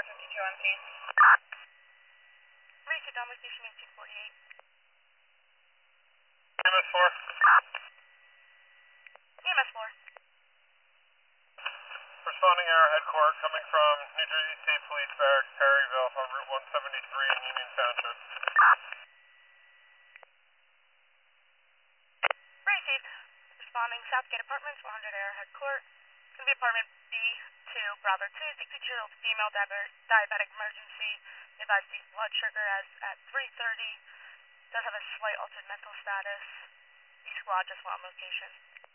52 MP. Racing Downward Station 1848. EMS 4. EMS 4. Responding Arrowhead Court coming from New Jersey State Police Barracks, Perryville on Route 173 in Union Township. Received. Responding Southgate Apartments, 100 Arrowhead Court. Going to be apartment B2, Bravo 2, 62-year-old female diabetic emergency. Advised deep blood sugar as at 3:30. Does have a slight altered mental status. E-squad just want location.